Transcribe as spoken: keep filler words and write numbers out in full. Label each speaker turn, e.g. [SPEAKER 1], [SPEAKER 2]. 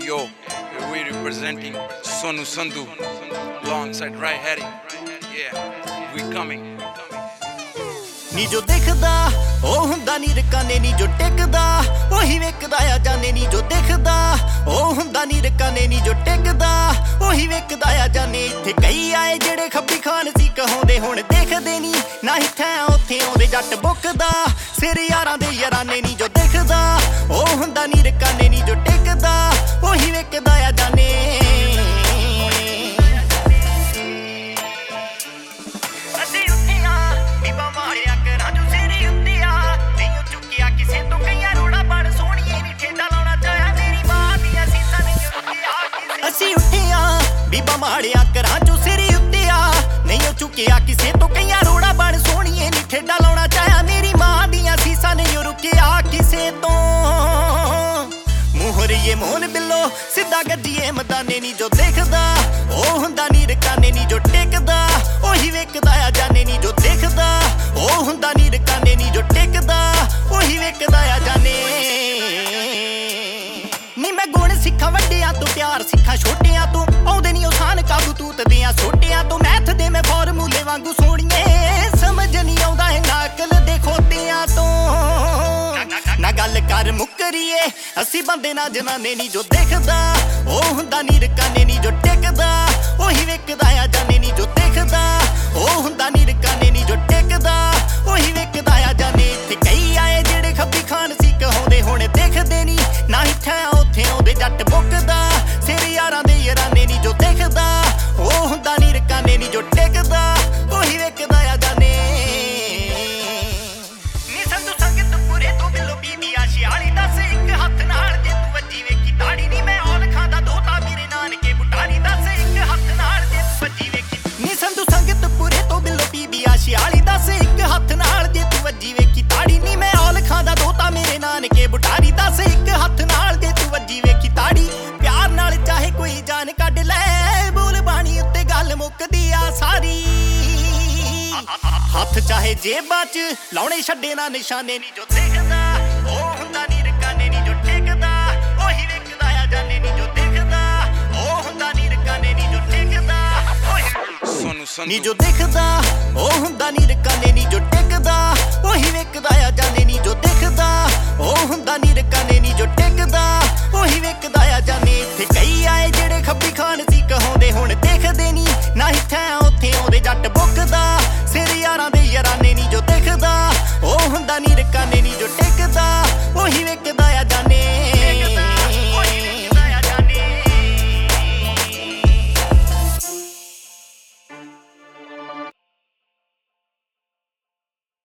[SPEAKER 1] Yo, we representing Sonu Sandhu alongside Rai Harry. Yeah, we coming.
[SPEAKER 2] ਨੀ ਜੋ ਦਿਖਦਾ ਉਹ ਹੁੰਦਾ ਨੀ ਰਕਾਨੇ ਨੀ ਜੋ ਟਿਕਦਾ ਉਹੀ ਵੇਖਦਾ ਆ ਜਾਣੇ ਨੀ ਜੋ ਦਿਖਦਾ ਉਹ ਹੁੰਦਾ ਨੀ ਰਕਾਨੇ ਨੀ ਜੋ ਟਿਕਦਾ ਉਹੀ ਵੇਖਦਾ ਆ ਜਾਣੇ ਇੱਥੇ ਕਈ ਆਏ ਜਿਹੜੇ ਖੱਬੀ ਖਾਨ ਸੀ ਕਹਾਉਂਦੇ ਹੁਣ ਦੇਖਦੇ ਨੀ ਨਾ ਇੱਥੇ ਉੱਥੇ ਆਉਂਦੇ ਜੱਟ ਬੁੱਕਦਾ ਸਿਰ ਯਾਰਾਂ ਦੇ ਯਾਰਾਨੇ ਨੀ ਜੋ ਦਿਖਦਾ ਉਹ ਹੁੰਦਾ ਨੀ ਰਕਾਨੇ ਨੀ ਜੋ ਟਿਕਦਾ ਉਹੀ ਵੇਖਦਾ ਆ ਜਾਣੇ ਬੀਬਾ ਮਾੜਿਆ ਕਰਾਂ ਚੋਂ ਸਿਰ ਉੱਤੇ ਆ ਨਹੀਂ ਉਹ ਚੁੱਕਿਆ ਕਿਸੇ ਤੋਂ ਕਈਆਂ ਰੋੜਾ ਬਣ ਸੋਹਣੀਏ ਨੀ ਠੇਡਾ ਲਾਉਣਾ ਚਾਹਿਆ ਮੇਰੀ ਮਾਂ ਦੀਆਂ ਸੀਸਾਂ ਨਹੀਂ ਰੁਕਿਆ ਕਿਸੇ ਤੋਂ ਮੋਹਰੀਏ ਮੋਹਨ ਬਿੱਲੋ ਸਿੱਧਾ ਗੱਡੀਏ ਮਦਾਨੇ ਨੀ ਜੋ ਦੇਖਦਾ ਉਹ ਹੁੰਦਾ ਨੀ ਰਕਾਨੇ ਨੀ ਜੋ ਟਿਕਦਾ ਉਹੀ ਵੇਖਦਾ ਆ ਜਾਣੇ ਨੀ ਜੋ ਦੇਖਦਾ ਉਹ ਹੁੰਦਾ ਨੀ ਰਕਾਨੇ ਨੀ ਜੋ ਟਿਕਦਾ ਉਹੀ ਵੇਖਦਾ ਆ ਜਾਣੇ ਨੀ ਮੈਂ ਗੁਣ ਸਿੱਖਾਂ ਵੱਡਿਆਂ ਤੋਂ ਪਿਆਰ ਸਿੱਖਾਂ ਛੋਟਿਆਂ ਤੋਂ ਆਉਂਦੇ ਨੀ ਉਸਾਨ ਕਾਬੂ ਤੂਤ ਦੀਆਂ ਛੋਟਿਆਂ ਤੋਂ ਮੈਥ ਦੇ ਮੈਂ ਫਾਰਮੂਲੇ ਵਾਂਗੂ ਸੋਹਣੀਏ ਸਮਝ ਨਹੀਂ ਆਉਂਦਾ ਹੈ ਨਾਕਲ ਦੇ ਖੋਤਿਆਂ ਤੋਂ ਨਾ ਗੱਲ ਕਰ ਮੁੱਕਰੀਏ ਅਸੀਂ ਬੰਦੇ ਨਾ ਜਨਾਨੇ ਨੀ ਜੋ ਦੇਖਦਾ ਉਹ ਹੁੰਦਾ ਨੀ ਰਕਾਨੇ ਨੀ ਜੋ ਟਿਕਦਾ ਉਹੀ ਵੇਖਦਾ ਆ ਜਾਣੇ ਨੀ ਜੋ ਦੇਖਦਾ ਉਹ ਹੁੰਦਾ ਨੀ ਰਕਾਨੇ ਨੀ ਜੋ ਟਿਕਦਾ ਉਹੀ ਵੇਖਦਾ ਆ ਜਾਣੇ ਇੱਥੇ ਕਈ ਆਏ ਜਿਹੜੇ ਖੱਬੀ ਖਾਨ ਸੀ ਕਹਾਉਂਦੇ ਹੁਣ ਦੇਖਦੇ ਨੀ ਨਾ ਇੱਥੇ ਉੱਥੇ ਆਉਂਦੇ ਜੱਟ ਬੁੱਕਦਾ ਸਿਰ ਯਾਰਾਂ ਦੇ ਯਾਰਾਨੇ ਨੀ ਜੋ ਦੇਖਦਾ ਉਹ ਹੁੰਦਾ ਨੀ ਰਕਾਨੇ ਨੀ ਜੋ ਟਿਕਦਾ ਉਹੀ ਵੇਖਦਾ ਆ ਜਾਣੇ ਨੀ ਸੰਧੂ ਸੰਗਤ ਪੂਰੇ ਤੋਂ ਬਿੱਲੋ ਬੀਬੀ ਆਸ਼ਿਆਲੀ ਦੱਸ ਇੱਕ ਹੱਥ ਨਾਲ ਜੇ ਤੂੰ ਵੱਜੀ ਵੇਖੀ ਤਾੜੀ ਨੀ ਮੈਂ ਔਲ ਖਾਂਦਾ ਦੋਤਾ ਮੇਰੇ ਨਾਨਕੇ ਬੁਟਾਰੀ ਦੱਸ ਇੱਕ ਹੱਥ ਨਾਲ ਜੇ ਤੂੰ ਵੱਜੀ ਵੇਖੀ ਨੀ ਸੰਧੂ ਸੰਗਤ ਪੂਰੇ ਤੋਂ ਬਿੱਲੋ ਬੀਬੀ ਆਸ਼ਿਆਲੀ ਦੱਸ ਇੱਕ ਹੱਥ ਨਾਲ ਜੇ ਤੂੰ ਵੱਜੀ ਵੇਖੀ ਤਾੜੀ ਨੀ ਮੈਂ ਔਲ ਖਾਂਦਾ ਦੋਤਾ ਮੇਰੇ ਨਾਨਕੇ ਬੁਟਾਰੀ ਦੱਸ ਇੱਕ ਹੱਥ ਨਾਲ ਜੇ ਤੂੰ ਵੱਜੀ ਵੇਖੀ ਤਾੜੀ ਪਿਆਰ ਨਾਲ ਚਾਹੇ ਕੋਈ ਜਾਨ ਕੱਢ ਲੈ ਬੋਲ ਬਾਣੀ ਉੱਤੇ ਗੱਲ ਮੁੱਕਦੀ ਆ ਸਾਰੀ ਹੱਥ ਚਾਹੇ ਜੇਬਾਂ 'ਚ ਲਾਉਣੇ ਛੱਡੇ ਨਾ ਨਿਸ਼ਾਨੇ ਨੀ ਜੋ ਦੇਖਦਾ ਉਹ ਹੁੰਦਾ ਨੀ ਰਕਾਨੇ ਨੀ ਜੋ ਟਿਕਦਾ ਉਹੀ ਵੇਖਦਾ ਆ ਜਾਣੇ ਨੀ ਜੋ ਦੇਖਦਾ ਉਹ ਹੁੰਦਾ ਨੀ ਰਕਾਨੇ ਨੀ ਜੋ ਟਿਕਦਾ
[SPEAKER 1] Sonu Sandhu
[SPEAKER 2] ਨੀ ਜੋ ਦੇਖਦਾ ਉਹ ਹੁੰਦਾ ਨੀ ਰਕਾਨੇ ਨੀ ਜੋ ਟਿਕਦਾ ਉਹੀ ਵੇਖਦਾ ਆ ਜਾਣੇ ਨੀ ਜੋ ਦੇਖਦਾ ਉਹ ਹੁੰਦਾ ਨੀ ਰਕਾਨੇ ਨੀ ਜੋ ਟਿਕਦਾ